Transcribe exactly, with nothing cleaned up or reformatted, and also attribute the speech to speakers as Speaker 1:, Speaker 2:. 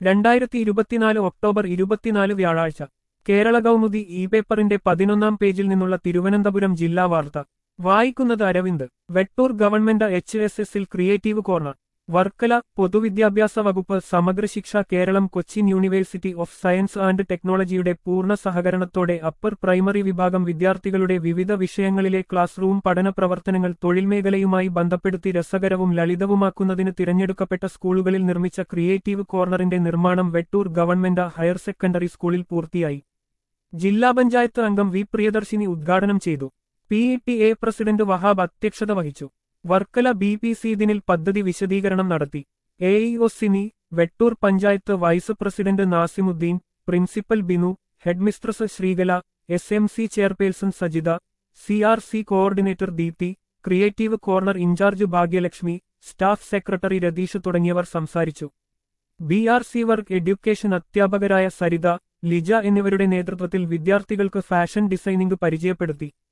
Speaker 1: രണ്ടായിരത്തി ഇരുപത്തിനാല് ഒക്ടോബർ ഇരുപത്തിനാല് വ്യാഴാഴ്ച കേരള കൗമുദി ഇ പേപ്പറിന്റെ പതിനൊന്നാം പേജിൽ നിന്നുള്ള തിരുവനന്തപുരം ജില്ലാ വാർത്ത വായിക്കുന്നത് Aravind. Vettoor government H S എസിൽ ക്രിയേറ്റീവ് കോർണർ. വർക്കല. പൊതുവിദ്യാഭ്യാസ വകുപ്പ്, Samagra Shiksha Keralam, Cochin University of Science and ടെക്നോളജിയുടെ പൂർണ്ണ സഹകരണത്തോടെ അപ്പർ പ്രൈമറി വിഭാഗം വിദ്യാർത്ഥികളുടെ വിവിധ വിഷയങ്ങളിലെ ക്ലാസ് റൂം പഠന പ്രവർത്തനങ്ങൾ തൊഴിൽ മേഖലയുമായി ബന്ധപ്പെടുത്തി രസകരവും ലളിതവുമാക്കുന്നതിന് തിരഞ്ഞെടുക്കപ്പെട്ട സ്കൂളുകളിൽ നിർമ്മിച്ച ക്രിയേറ്റീവ് കോർണറിന്റെ നിർമ്മാണം വെട്ടൂർ ഗവൺമെന്റ് ഹയർ സെക്കൻഡറി സ്കൂളിൽ പൂർത്തിയായി. ജില്ലാ പഞ്ചായത്ത് അംഗം വി പ്രിയദർശിനി ഉദ്ഘാടനം ചെയ്തു. P E T A president Wahab അധ്യക്ഷത വഹിച്ചു. Varkala B P C Dinil പദ്ധതി വിശദീകരണം നടത്തി. A E O Sini, Vettoor panchayat vice president Nasimuddin, principal Binu, headmistress Sreekala, S M C chairperson Sajitha, C R C coordinator Deepthi, creative corner in charge Bhagyalakshmi, staff secretary Ratheesh തുടങ്ങിയവർ സംസാരിച്ചു. B R C work education അധ്യാപകരായ സരിത, ലിജ എന്നിവരുടെ നേതൃത്വത്തിൽ വിദ്യാർത്ഥികൾക്ക് ഫാഷൻ ഡിസൈനിംഗ് പരിചയപ്പെടുത്തി.